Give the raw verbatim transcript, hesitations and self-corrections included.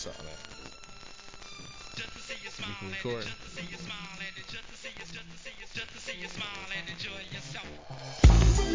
something at. Just to see you We smile can and it, record. just to see you smile and it, just to see you, just to see you, just to see you smile and enjoy yourself.